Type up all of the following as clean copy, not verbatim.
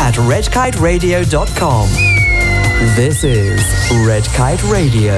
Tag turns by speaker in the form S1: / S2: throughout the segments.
S1: at redkiteradio.com. This is Red Kite Radio.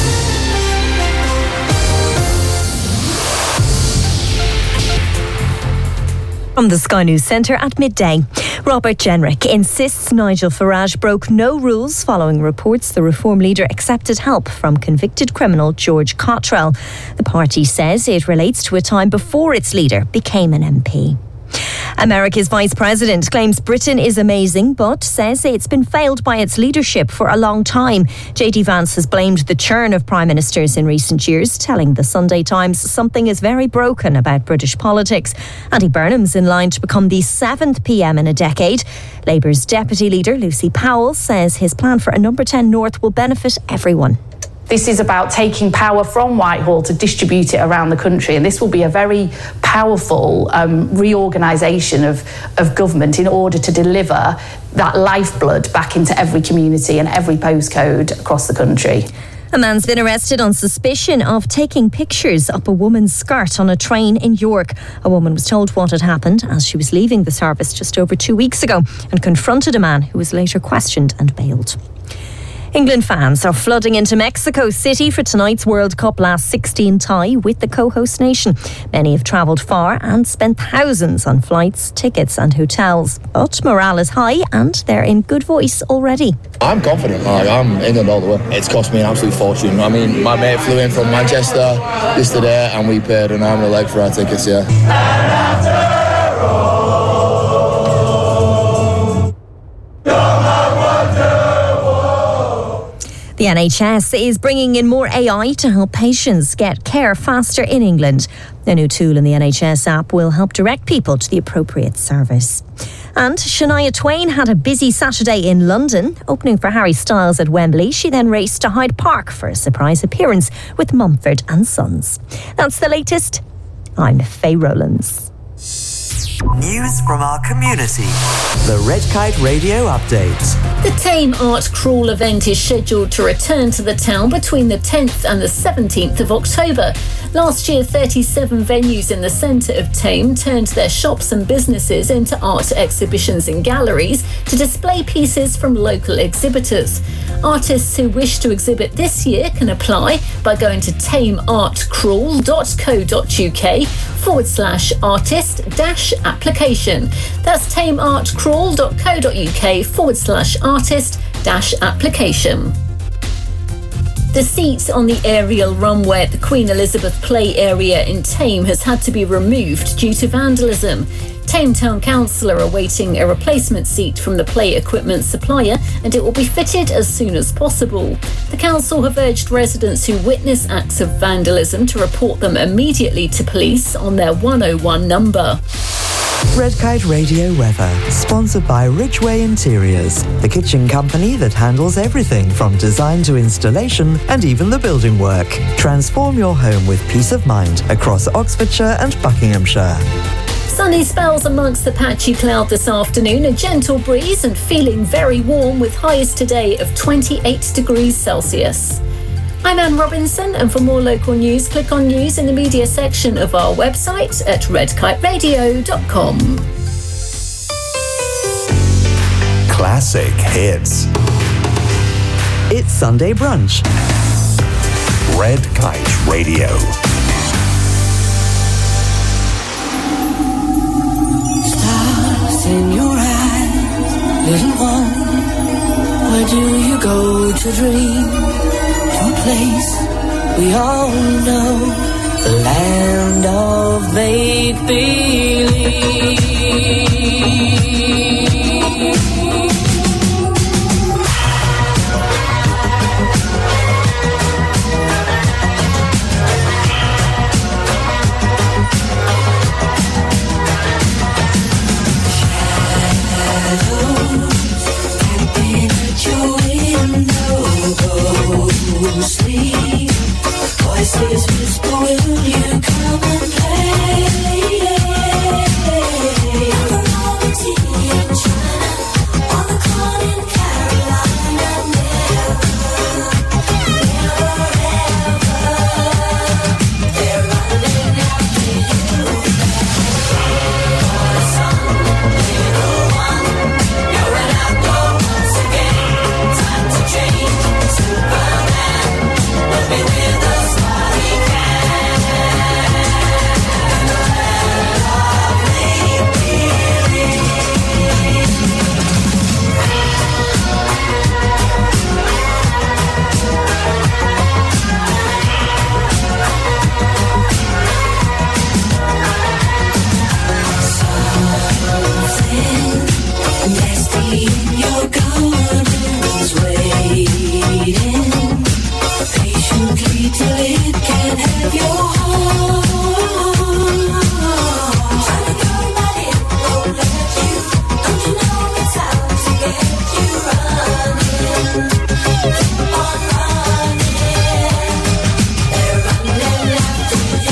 S2: From the Sky News Centre at midday, Robert Jenrick insists Nigel Farage broke no rules following reports the Reform leader accepted help from convicted criminal George Cottrell. The party says it relates to a time before its leader became an MP. America's Vice President claims Britain is amazing, but says it's been failed by its leadership for a long time. J.D. Vance has blamed the churn of prime ministers in recent years, telling the Sunday Times something is very broken about British politics. Andy Burnham's in line to become the 7th PM in a decade. Labour's deputy leader, Lucy Powell, says his plan for a number 10 North will benefit everyone.
S3: This is about taking power from Whitehall to distribute it around the country, and this will be a very powerful reorganisation of government in order to deliver that lifeblood back into every community and every postcode across the country.
S2: A man's been arrested on suspicion of taking pictures up a woman's skirt on a train in York. A woman was told what had happened as she was leaving the service just over 2 weeks ago and confronted a man who was later questioned and bailed. England fans are flooding into Mexico City for tonight's World Cup Last 16 tie with the co-host nation. Many have travelled far and spent thousands on flights, tickets and hotels. But morale is high and they're in good voice already.
S4: I'm confident. I'm England all the way. It's cost me an absolute fortune. I mean, my mate flew in from Manchester yesterday and we paid an arm and a leg for our tickets, yeah.
S2: The NHS is bringing in more AI to help patients get care faster in England. A new tool in the NHS app will help direct people to the appropriate service. And Shania Twain had a busy Saturday in London. Opening for Harry Styles at Wembley, she then raced to Hyde Park for a surprise appearance with Mumford & Sons. That's the latest. I'm Faye Rowlands.
S1: News from our community. The Red Kite Radio Update.
S5: The Tame Art Crawl event is scheduled to return to the town between the 10th and the 17th of October. Last year, 37 venues in the centre of Tame turned their shops and businesses into art exhibitions and galleries to display pieces from local exhibitors. Artists who wish to exhibit this year can apply by going to tameartcrawl.co.uk/artist-application. That's tameartcrawl.co.uk/artist-application. The seat on the aerial runway at the Queen Elizabeth Play area in Tame has had to be removed due to vandalism. Tame Town Council are awaiting a replacement seat from the play equipment supplier and it will be fitted as soon as possible. The council have urged residents who witness acts of vandalism to report them immediately to police on their 101 number.
S1: Red Kite Radio weather, sponsored by Ridgeway Interiors, the kitchen company that handles everything from design to installation and even the building work. Transform your home with peace of mind across Oxfordshire and Buckinghamshire.
S5: Sunny spells amongst the patchy cloud this afternoon, a gentle breeze and feeling very warm with highs today of 28 degrees Celsius. I'm Anne Robinson, and for more local news, click on news in the media section of our website at redkiteradio.com.
S6: Classic hits.
S1: It's Sunday brunch.
S6: Red Kite Radio.
S7: Stars in your eyes, little one. Where do you go to dream? To a place we all know, the land of make-believe. Sleep. Voices whisper, will you come and play? The novelty and in your gardens waiting patiently till it can have your heart. Trying to go but it won't let you. Don't you know it's out to get you running? Keep on running. They're running after you.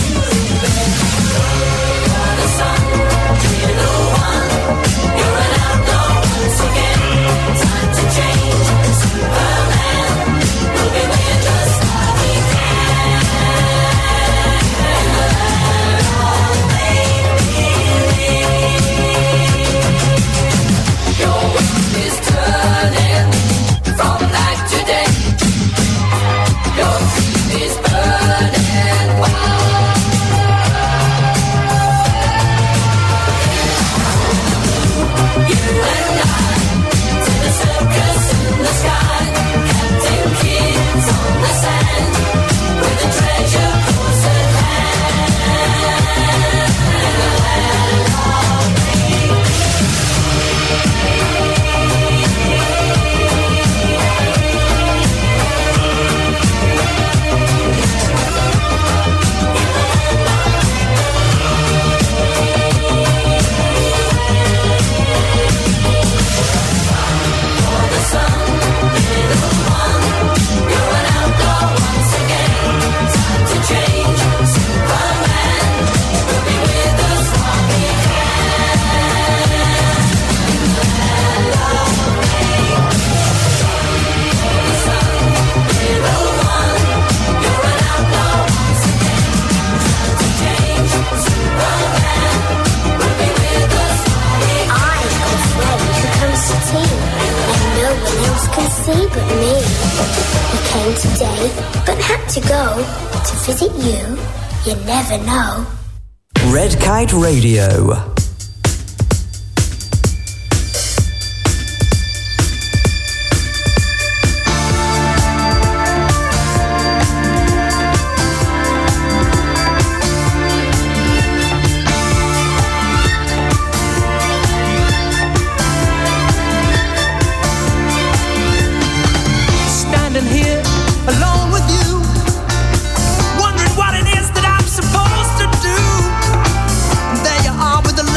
S7: You're the sun, you're the one. You're an outlaw once again. Time to change. Superman will be with us all we can. In the land of make-believe. Your world is turning from night to day. Your dream is burning wild. You and I to the circus in the sky, Captain Kidd's on the sand with a treasure close at hand. In the land of the sun, little one. You're an outlaw once again. Time to change. Superman will be with us all we can. In the land of the sun, little one. You're an outlaw once again. Time to change. Superman will be with us all we can.
S8: I've got a friend who comes to tea, and no one else can see but me. He came today, but had to go to visit you. You never know.
S1: Red Kite Radio.
S9: Standing here alone with you, wondering what it is that I'm supposed to do. And there you are with the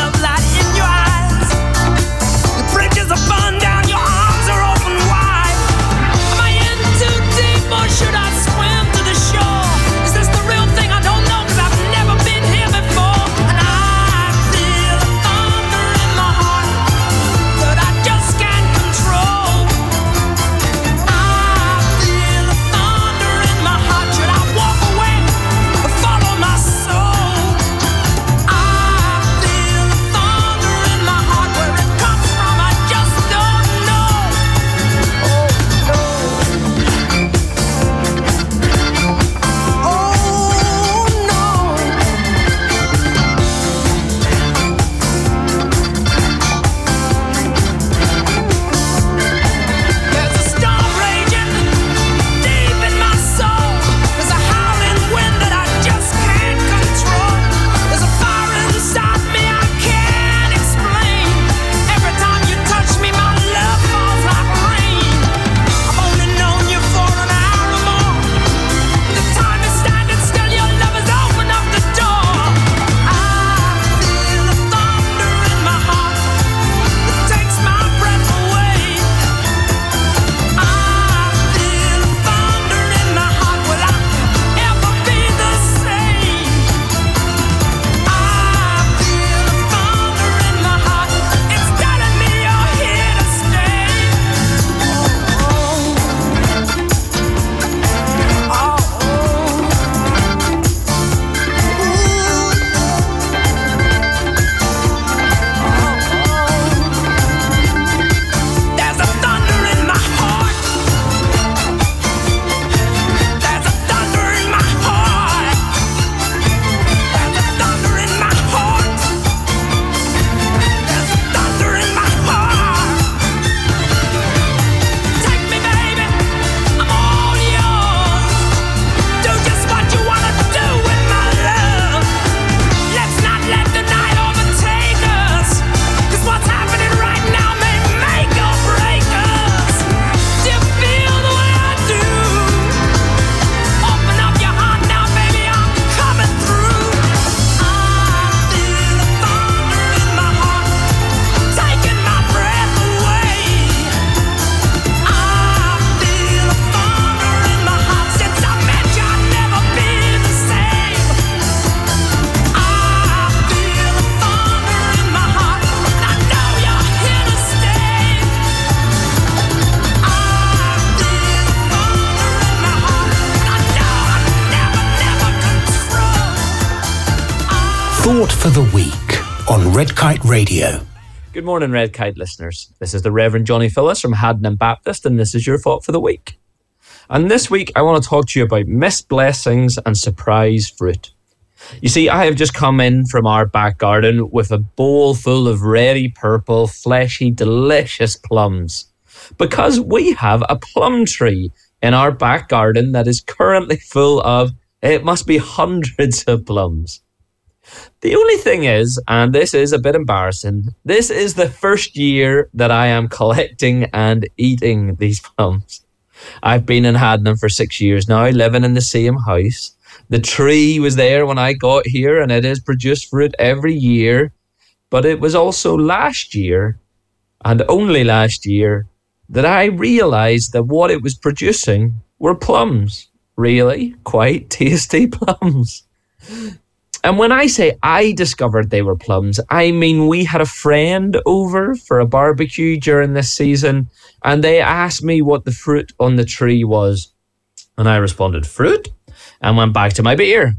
S10: Thought for the Week on Red Kite Radio.
S11: Good morning, Red Kite listeners. This is the Reverend Johnny Phillips from Haddon Baptist, and this is your Thought for the Week. And this week, I want to talk to you about missed blessings and surprise fruit. You see, I have just come in from our back garden with a bowl full of reddy purple, fleshy, delicious plums. Because we have a plum tree in our back garden that is currently full of, it must be hundreds of plums. The only thing is, and this is a bit embarrassing, this is the first year that I am collecting and eating these plums. I've been in Haddon for 6 years now, living in the same house. The tree was there when I got here, and it has produced fruit every year. But it was also last year, and only last year, that I realised that what it was producing were plums. Really quite tasty plums. And when I say I discovered they were plums, I mean we had a friend over for a barbecue during this season, and they asked me what the fruit on the tree was. And I responded, fruit, and went back to my beer.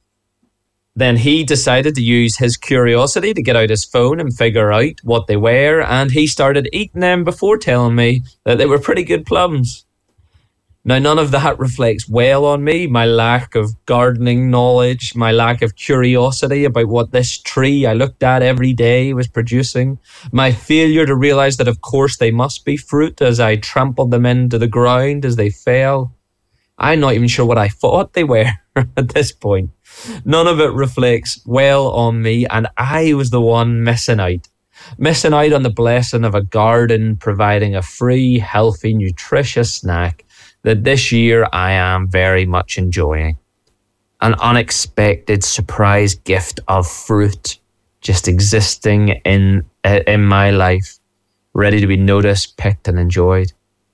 S11: Then he decided to use his curiosity to get out his phone and figure out what they were, and he started eating them before telling me that they were pretty good plums. Now, none of that reflects well on me, my lack of gardening knowledge, my lack of curiosity about what this tree I looked at every day was producing, my failure to realise that of course they must be fruit as I trampled them into the ground as they fell. I'm not even sure what I thought they were at this point. None of it reflects well on me, and I was the one missing out on the blessing of a garden providing a free, healthy, nutritious snack that this year I am very much enjoying. An unexpected surprise gift of fruit just existing in my life, ready to be noticed, picked and enjoyed.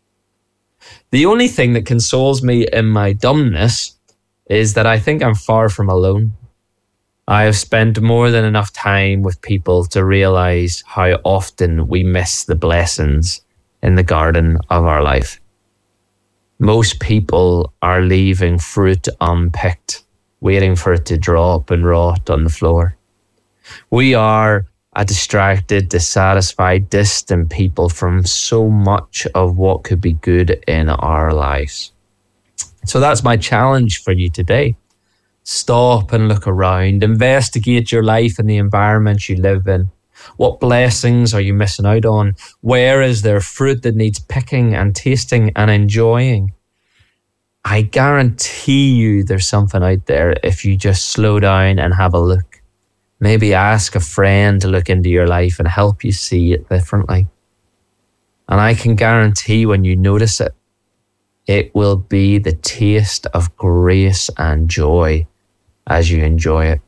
S11: The only thing that consoles me in my dumbness is that I think I'm far from alone. I have spent more than enough time with people to realise how often we miss the blessings in the garden of our life. Most people are leaving fruit unpicked, waiting for it to drop and rot on the floor. We are a distracted, dissatisfied, distant people from so much of what could be good in our lives. So that's my challenge for you today. Stop and look around. Investigate your life and the environment you live in. What blessings are you missing out on? Where is there fruit that needs picking and tasting and enjoying? I guarantee you there's something out there if you just slow down and have a look. Maybe ask a friend to look into your life and help you see it differently. And I can guarantee when you notice it, it will be the taste of grace and joy as you enjoy it.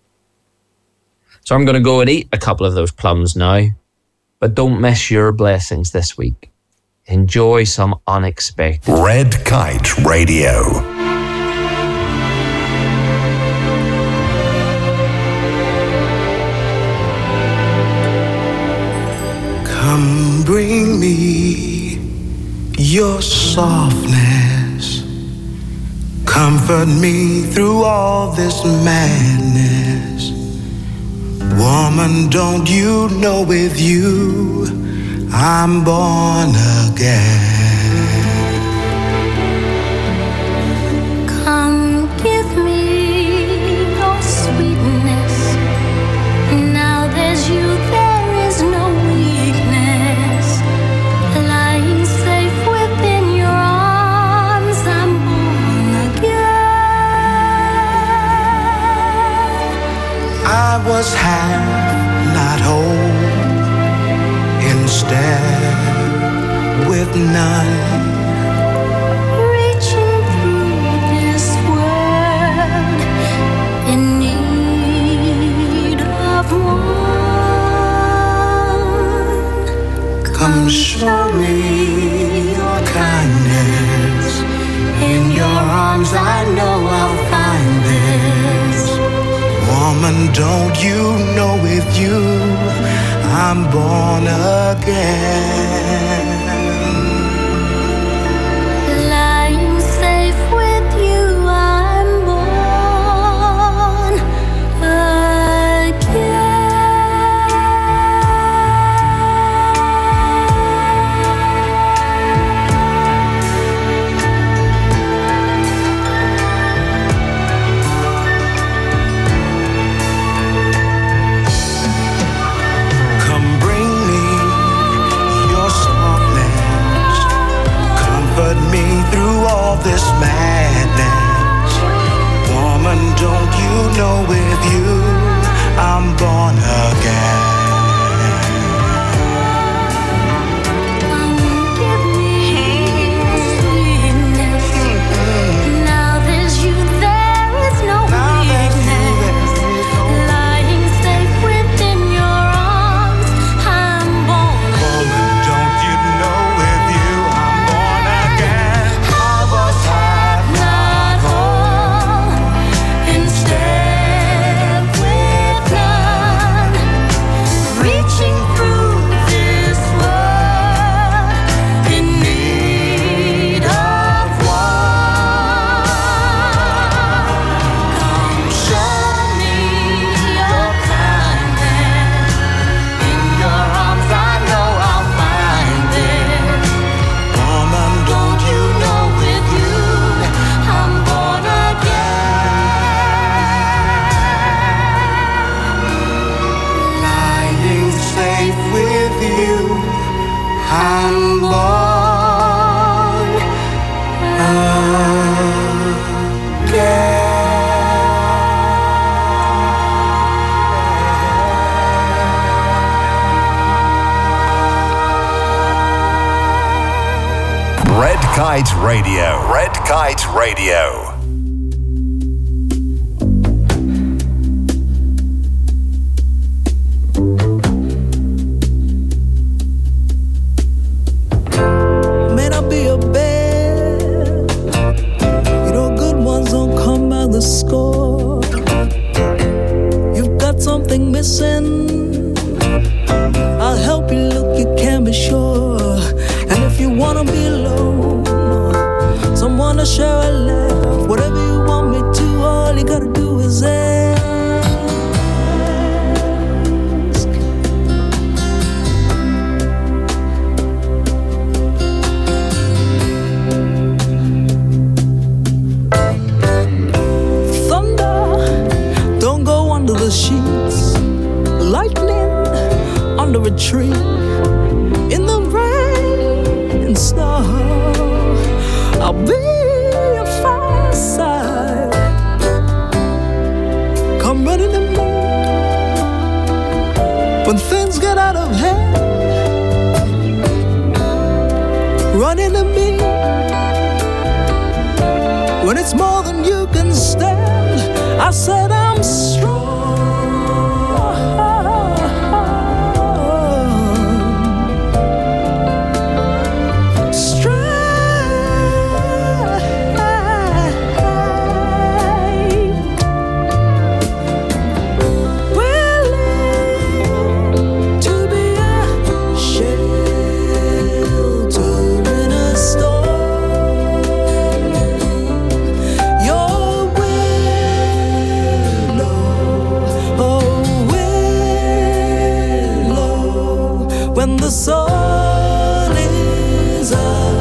S11: So I'm going to go and eat a couple of those plums now, but don't miss your blessings this week. Enjoy some unexpected.
S6: Red Kite Radio.
S9: Come bring me your softness. Comfort me through all this madness. Woman, don't you know with you I'm born again.
S8: Come give me your sweetness. Now there's you, there is no weakness. Lying safe within your arms, I'm born again.
S9: I was half, not whole. Instead, with none,
S8: reaching through this world in need of one.
S9: come show me your kindness. In your arms I know I'll find this. Woman, don't you know with you I'm born again.
S8: Lying safe with you, I'm born again.
S9: this madness. Woman, don't you know with you I'm born again.
S6: Red Kite Radio. Red Kite Radio.
S7: May not be a bed, you know good ones don't come by the score. You've got something missing, I'll help you look, you can be sure. And if you wanna be alone, someone to share a laugh, whatever you want me to, all you gotta do is ask. Thunder, don't go under the sheets. Lightning, under a tree. In the rain and snow, I'll be your fireside. Come running to me when things get out of hand. Running to me when it's more than you can stand. I said I'm strong. When the sun is up,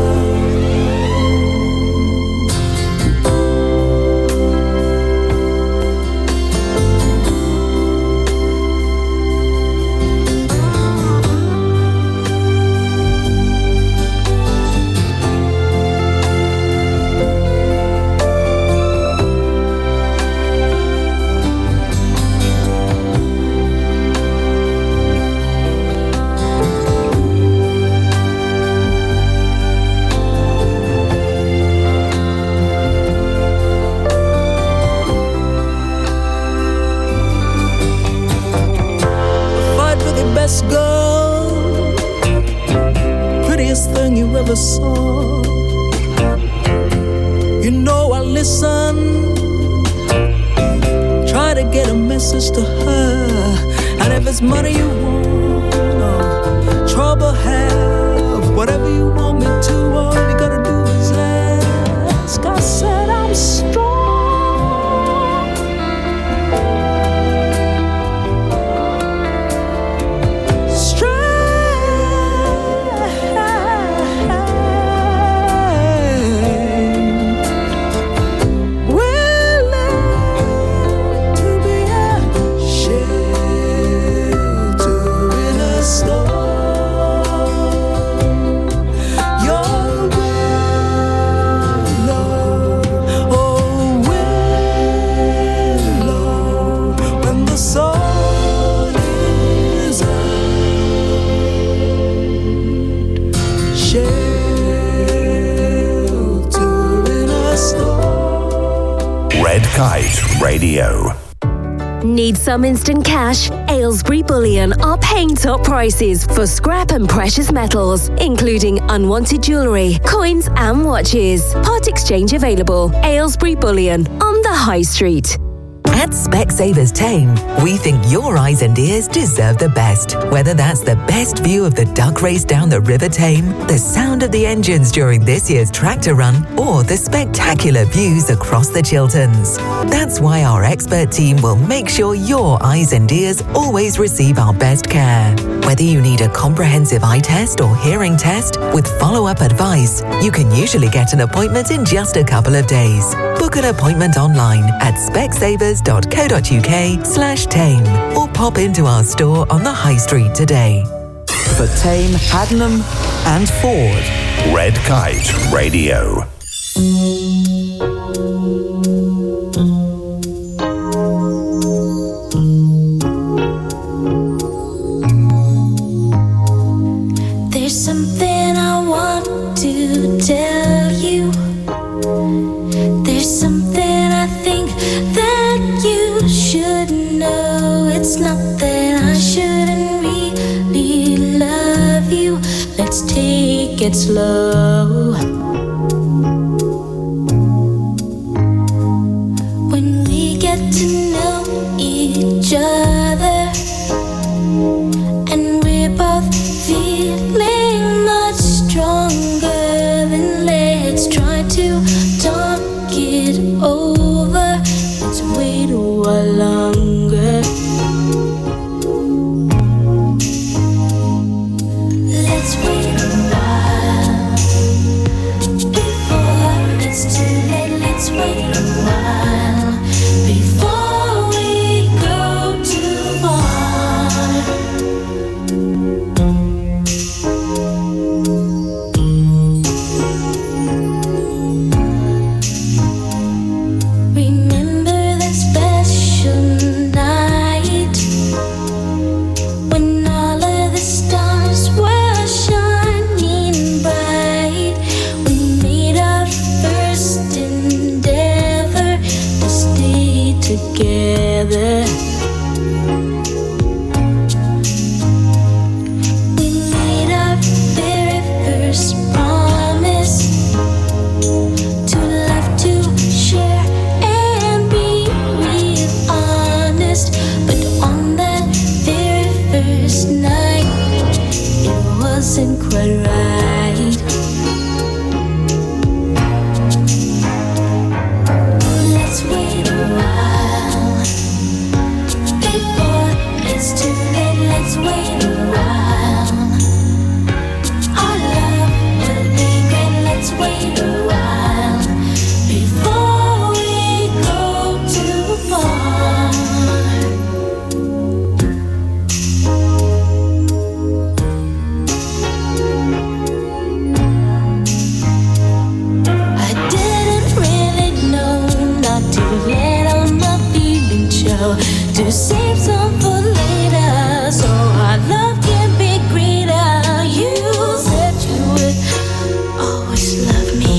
S7: best girl, prettiest thing you ever saw. You know I listen, try to get a message to her. And if it's money you want, or trouble have, whatever you want me to, all you gotta do is ask. I said I'm strong.
S6: Kite Radio.
S12: Need some instant cash? Aylesbury Bullion are paying top prices for scrap and precious metals, including unwanted jewellery, coins and watches. Part exchange available. Aylesbury Bullion on the High Street.
S13: At Specsavers Tame, we think your eyes and ears deserve the best. Whether that's the best view of the duck race down the River Tame, the sound of the engines during this year's tractor run, or the spectacular views across the Chilterns. That's why our expert team will make sure your eyes and ears always receive our best care. Whether you need a comprehensive eye test or hearing test with follow-up advice, you can usually get an appointment in just a couple of days. Book an appointment online at specsavers.co.uk/Tame or pop into our store on the High Street today.
S1: For Tame, Haddenham and Ford.
S6: Red Kite Radio.
S7: There's something I want to tell you. There's something I think that you should know. It's not that I shouldn't really love you. Let's take it slow. When we get to know each other and we're both feeling much stronger, then let's try to talk it over. Let's wait a while longer. Let's wait a while before it's too late. Let's wait a while before we go too far. Remember that special night when all of the stars were shining bright. We made our first endeavor to stay together. We made our very first promise to love, to share and be real honest. But on that very first night, it wasn't quite right. Let's wait a while before it's too late. Let's wait a while. Our love will be great. Let's wait a while before we go too far. I didn't really know not to let all my feelings show, to save some for later, so our love can be greater. You said you would always love me.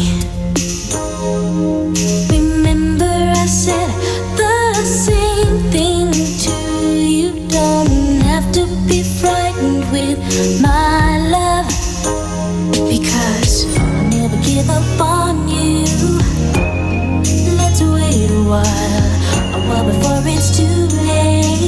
S7: Remember I said the same thing to you. Don't have to be frightened with my love, because I'll never give up on you. Let's wait a while before it's too late.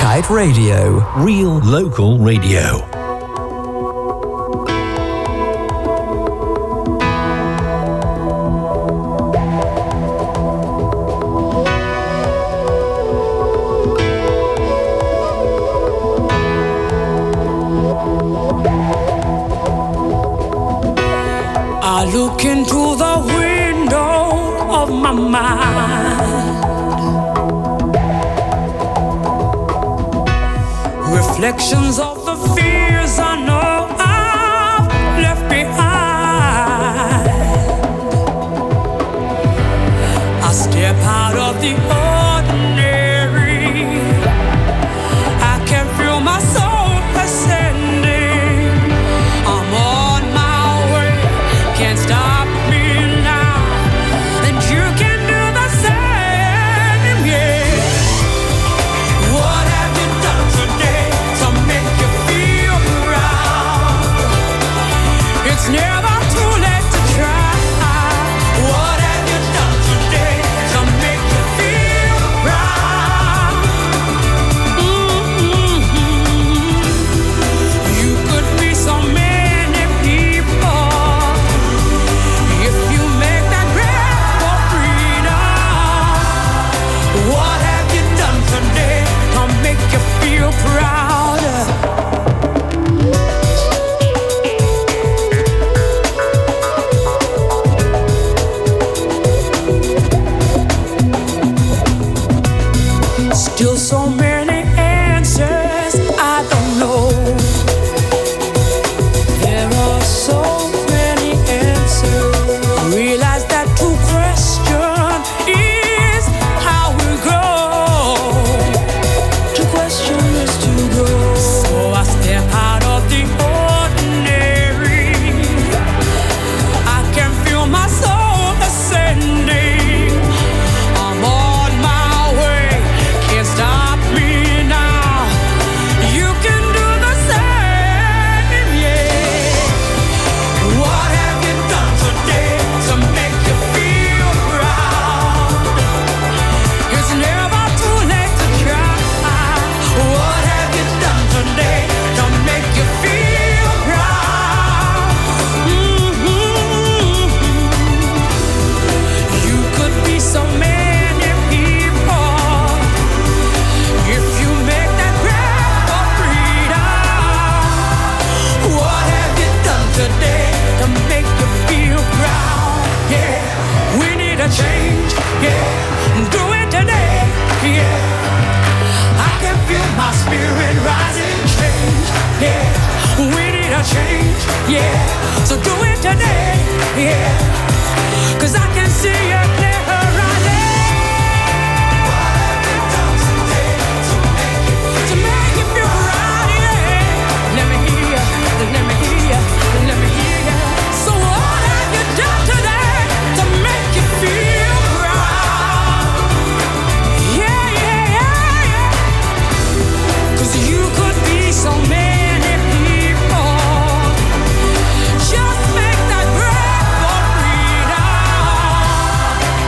S1: Kite Radio.
S10: Real local radio.
S7: I look into the window of my mind, reflections of the fears I know I've left behind. I step out of the ordinary, I can feel my soul ascending. I'm on my way, can't stop me now, and you can do the same, yeah. What have you done today to make you feel proud? It's never too late to try. What have you done today to make you feel proud? You could be so many people if you make that breath for freedom. What have you done today to make you feel proud? Still so many answers I don't know. There are so many answers. Realize that to question is how we grow. To question is to grow. So I step out of the ordinary. I can feel my soul ascending. I'm on my way, can't stop me now. You can do the same, yeah. What have you done today to make you feel proud? It's never too late to try. What have you done today to make you feel proud? You could be so many people if you make that breath for freedom. What have you done today to make you feel proud? Yeah, we need a change. Yeah, do it today. Yeah, I can feel my spirit rising. Change. Yeah, we need a change. Yeah, so do it today. Yeah, 'cause I can see a clear horizon. To make you feel proud, yeah. Let me hear you, let me hear you, let me hear you. So what have you done today to make you feel proud? Yeah, yeah, yeah, yeah. 'Cause you could be so many people. Just make that breath for freedom.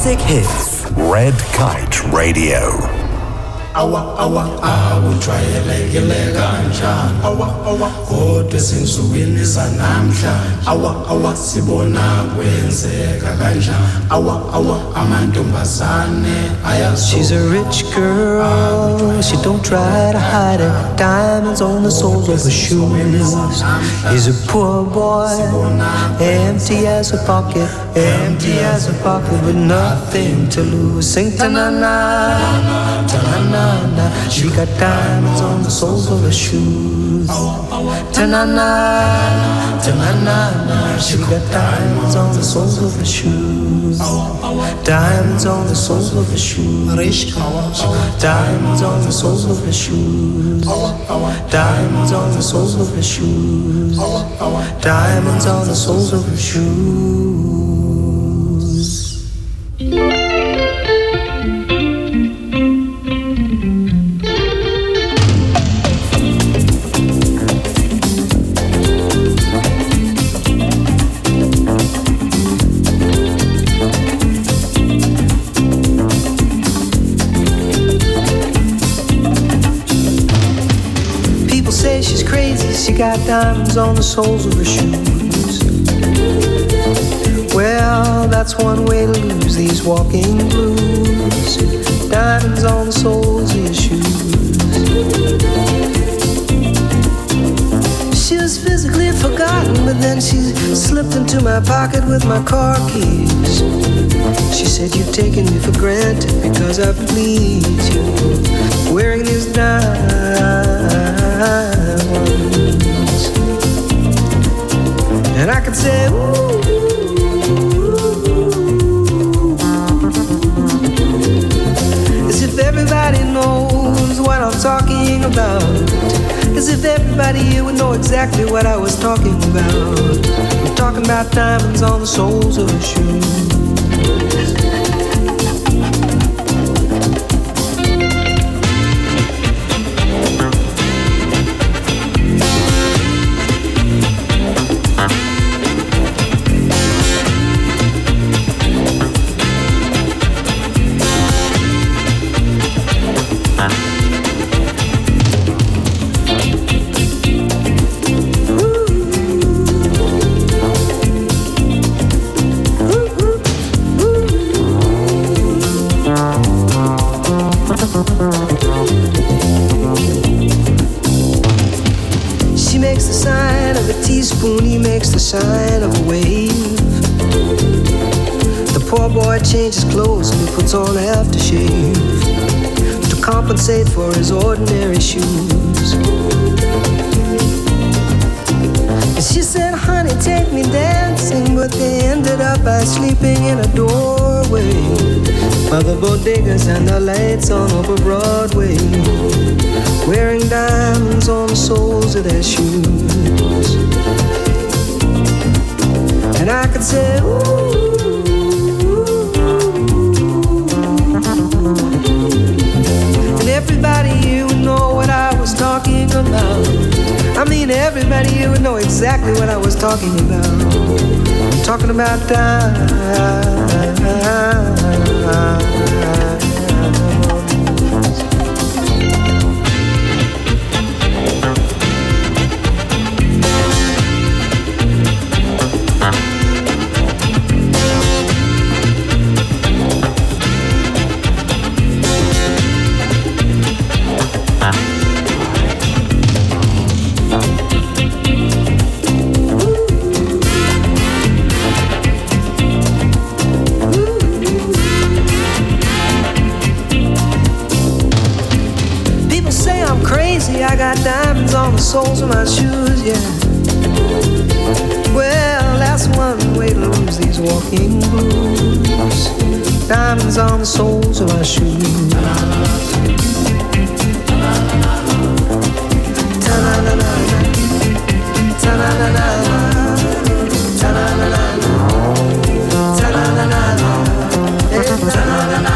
S1: classic hits.
S6: Red Kite Radio.
S9: awujwayelekile kanjani kodwa ezinsukwini zanamhlanje sibona kwenzeka kanjani amantombazane ayazo.
S14: She's a rich girl, she don't try to hide it. Diamonds on the soles of her shoes. He's a poor boy, empty as a pocket, with nothing to lose. Sing ta-na-na, ta-na-na. She got diamonds on the soles of her shoes. Ta-na-na, ta-na-na. She got diamonds on the soles of her shoes. Diamonds on the soles of her shoes. Diamonds on the soles of her shoes. Diamonds on the soles of her shoes. Diamonds on the soles of her shoes. She got diamonds on the soles of her shoes. Well, that's one way to lose these walking blues. Diamonds on the soles of your shoes. She was physically forgotten, but then she slipped into my pocket with my car keys. She said, "You've taken me for granted because I please you, wearing these diamonds." And I could say, ooh, as if everybody knows what I'm talking about. As if everybody here would know exactly what I was talking about. I'm talking about diamonds on the soles of her shoes. Sign of a wave. The poor boy changes clothes and he puts on aftershave to compensate for his ordinary shoes. And she said, "Honey, take me dancing," but they ended up by sleeping in a doorway by the bodegas and the lights on over Broadway, wearing diamonds on the soles of their shoes. And I could say, ooh, and everybody here would know what I was talking about. I mean, everybody here would know exactly what I was talking about. I'm talking about soles of my shoes, yeah. Well, that's one way to lose these walking blues. Diamonds on the soles of my shoes. Ta-na-na-na, ta-na-na-na, ta-na-na-na, ta-na-na-na, ta-na-na-na.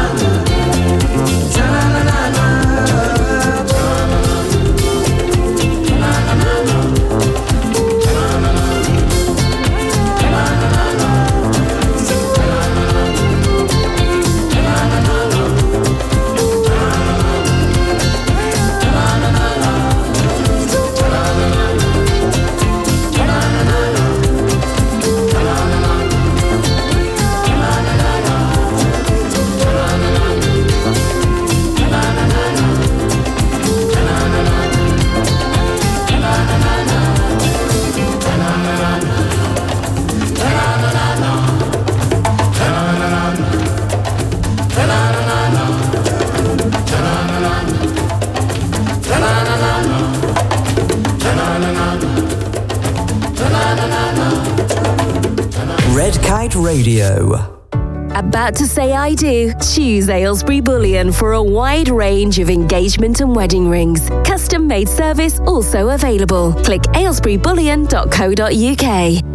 S1: Red Kite Radio.
S12: About to say I do? Choose Aylesbury Bullion for a wide range of engagement and wedding rings. Custom-made service also available. Click aylesburybullion.co.uk.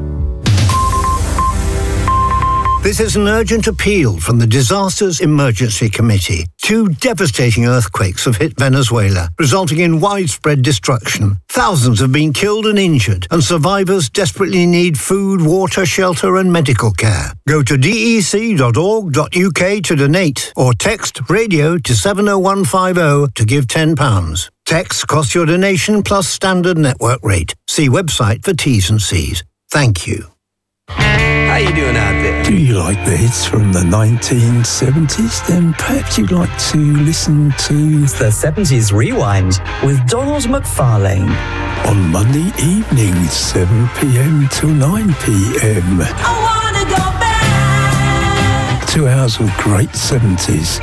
S15: This is an urgent appeal from the Disasters Emergency Committee. 2 devastating earthquakes have hit Venezuela, resulting in widespread destruction. Thousands have been killed and injured, and survivors desperately need food, water, shelter and medical care. Go to dec.org.uk to donate, or text radio to 70150 to give £10. Texts cost your donation plus standard network rate. See website for T's and C's. Thank you.
S10: How you doing out there? Do you like the hits from the 1970s? Then perhaps you'd like to listen to
S1: The 70s Rewind with Donald McFarlane.
S10: On Monday evenings, 7 p.m. till 9 p.m.
S7: I wanna go back.
S10: 2 hours of great 70s.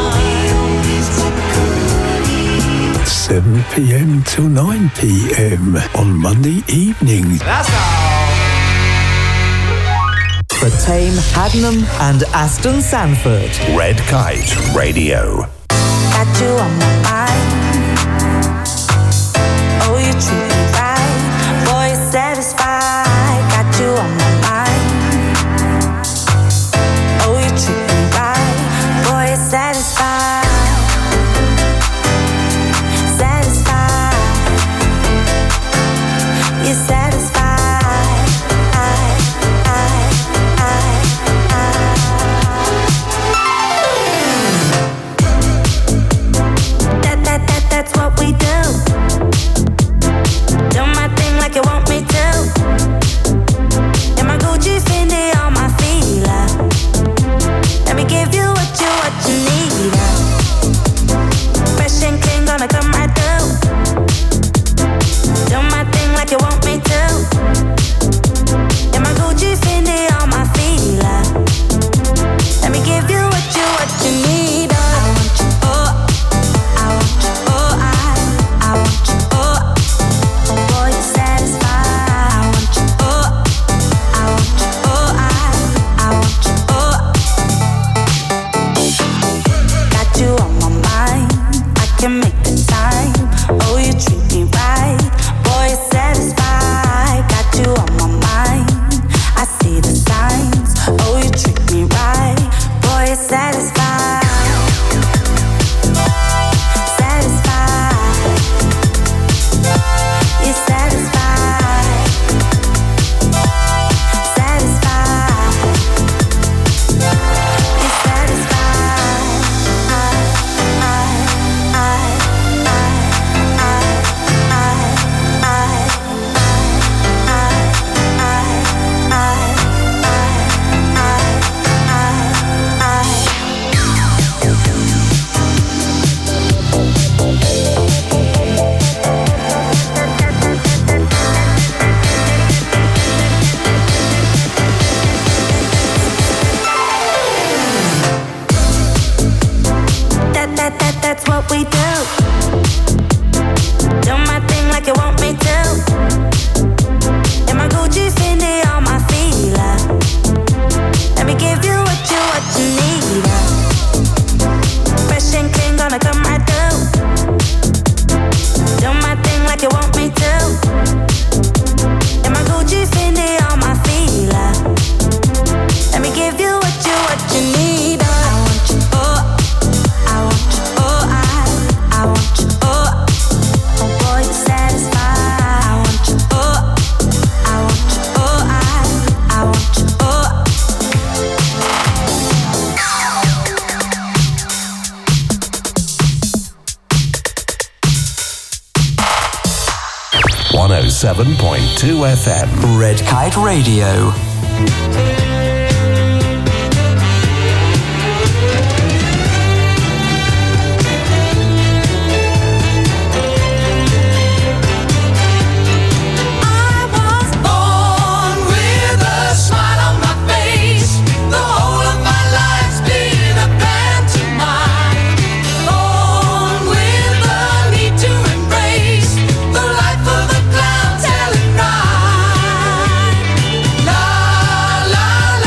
S10: 7 p.m. till 9 p.m. on Monday evenings.
S1: That's all. For Tame, Haddenham and Aston Sanford.
S6: Red Kite Radio.
S7: Got you on my mind. Oh, you treat me right. Boy, you're satisfied. Got you on my mind. Oh, you treat me right. Boy, you're satisfied. Satisfied. You're satisfied. That's what we do. Do my thing like you want me to. In my Gucci, Fendi on my feet. Let me give you what you need. Fresh and clean, gonna come right through. Do my thing like you want me to. In my Gucci, Fendi on my feet. Let me give you what you need.
S6: FM.
S1: Red Kite Radio.
S7: La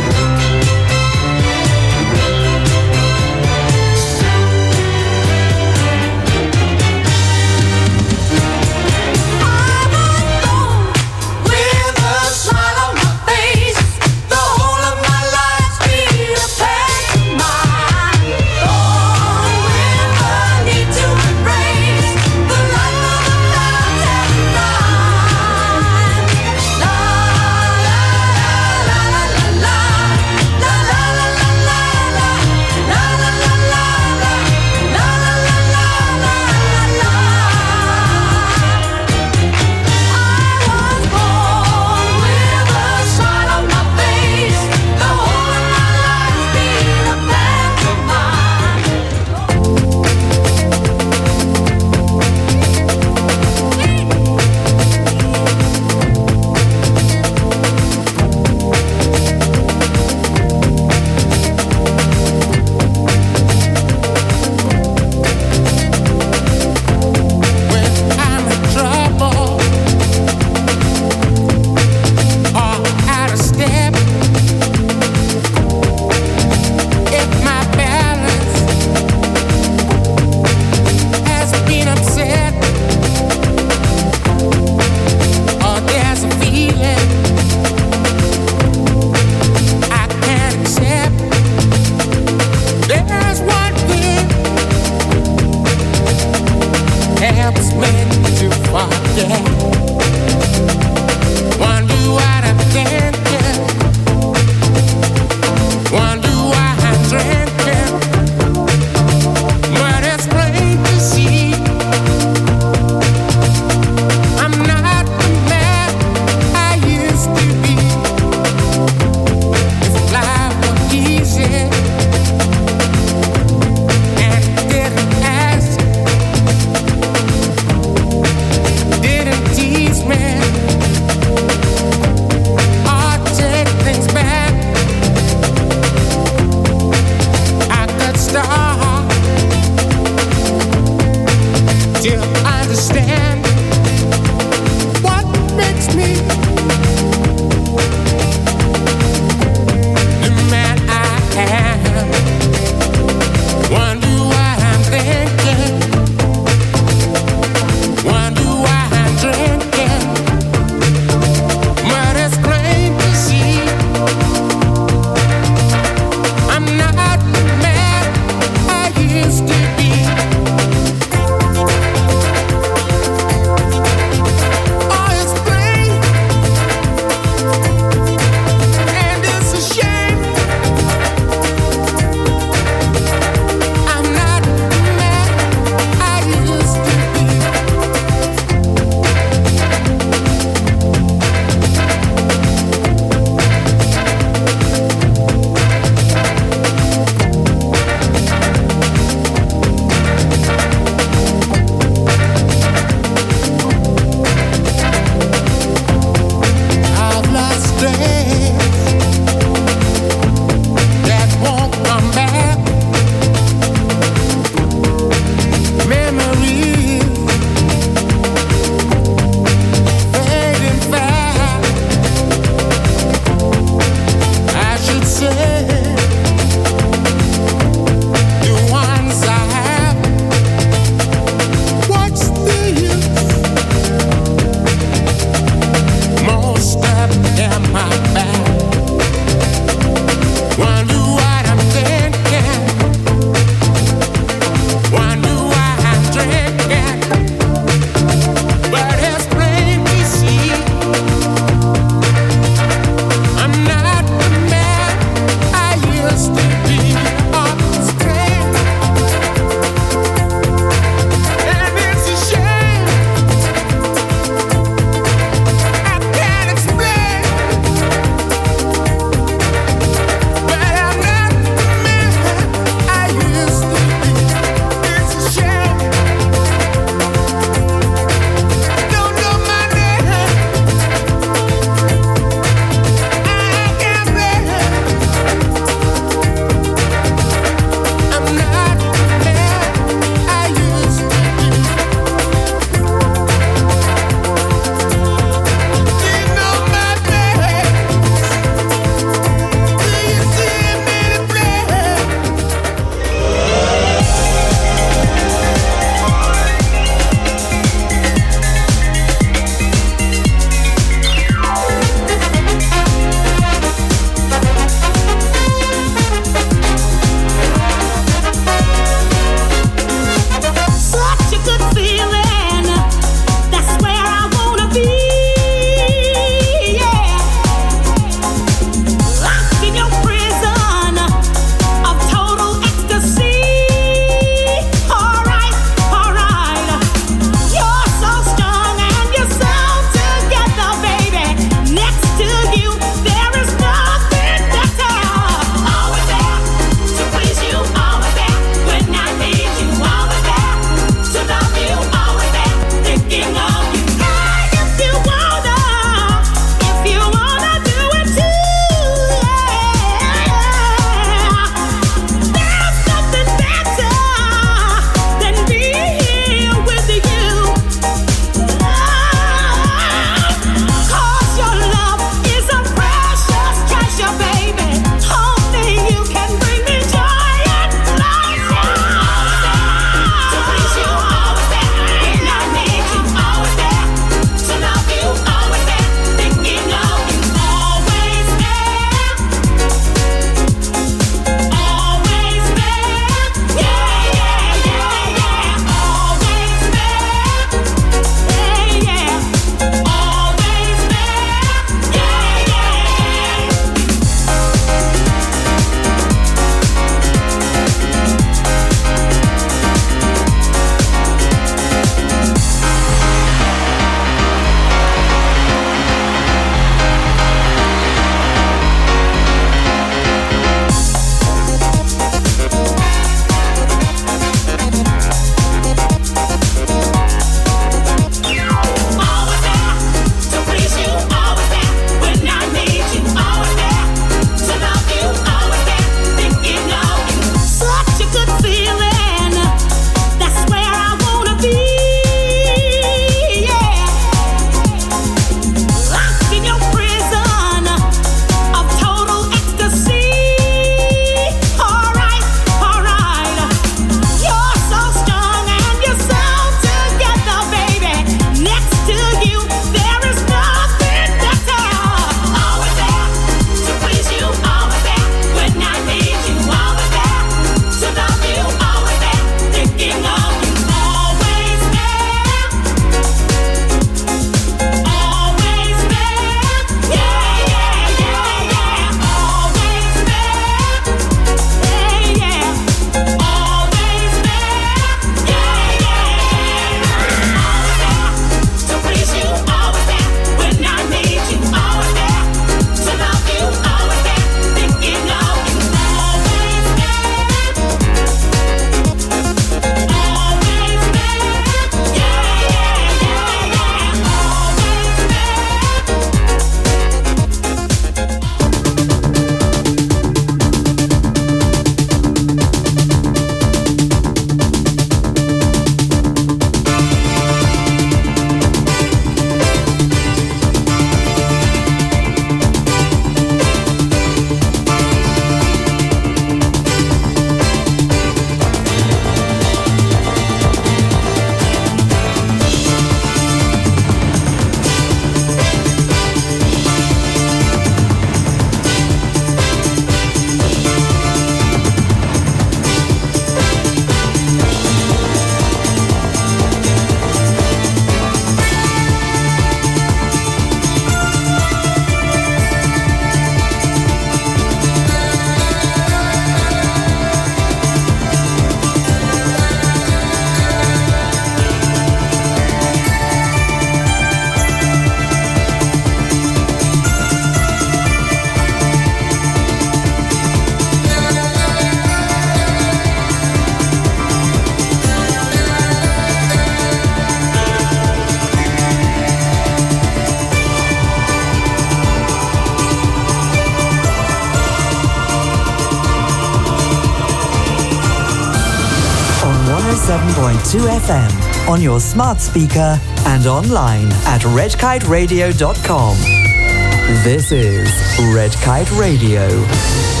S1: 107.2 FM on your smart speaker and online at redkiteradio.com. This is Red Kite Radio.